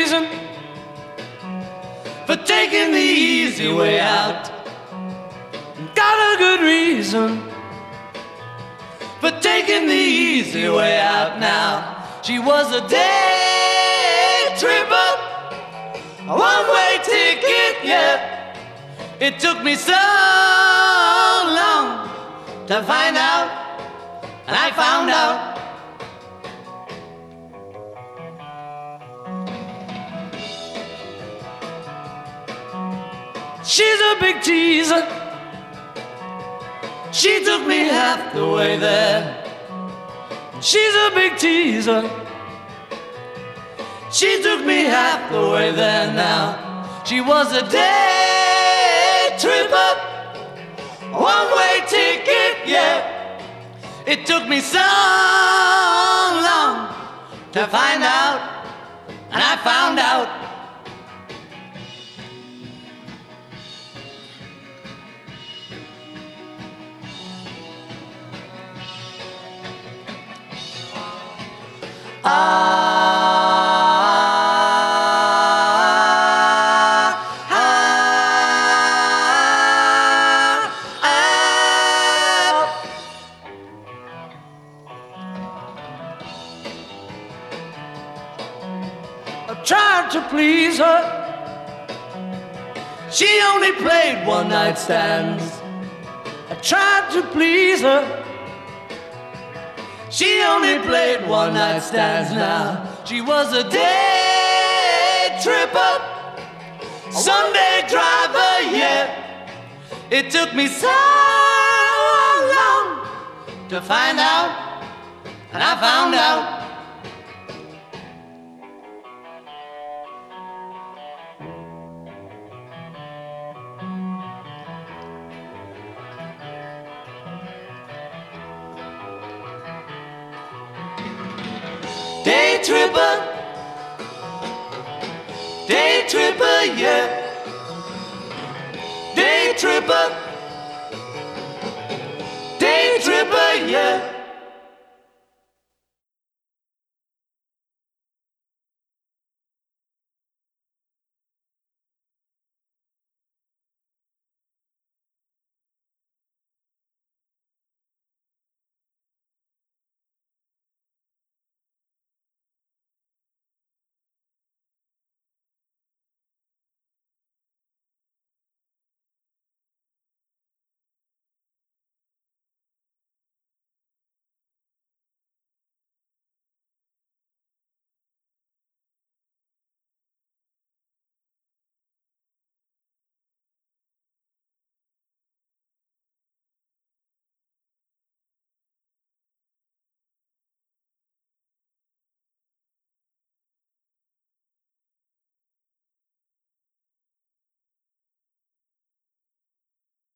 reason for taking the easy way out. Got a good reason for taking the easy way out now. She was a day tripper, a one-way ticket, yeah. It took me so long to find out, and I found out. She's a big teaser. She took me half the way there. She's a big teaser. She took me half the way there now. She was a day tripper, one-way ticket, yeah. It took me so long to find out, and I found out. I tried to please her. She only played one-night stands. I tried to please her. She only played one-night stands now. She was a day tripper, Sunday driver, yeah. It took me so long to find out, and I found out. Day tripper, yeah.